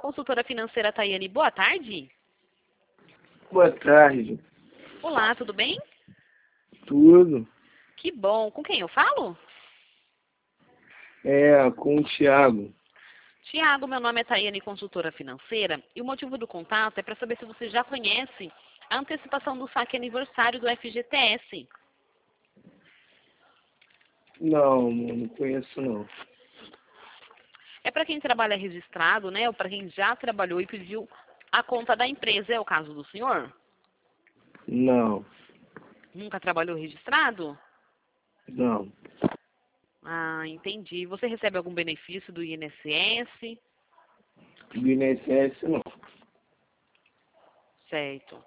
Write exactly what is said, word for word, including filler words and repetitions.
Consultora financeira Tayane, boa tarde. Boa tarde. Olá, tudo bem? Tudo. Que bom. Com quem eu falo? É, com o Thiago. Tiago, meu nome é Tayane, consultora financeira, e o motivo do contato é para saber se você já conhece a antecipação do saque aniversário do F G T S. Não, não conheço não. É para quem trabalha registrado, né? Ou para quem já trabalhou e pediu a conta da empresa. É o caso do senhor? Não, Nunca trabalhou registrado? não. Ah, entendi. Você recebe algum benefício do I N S S? Do I N S S não. Certo.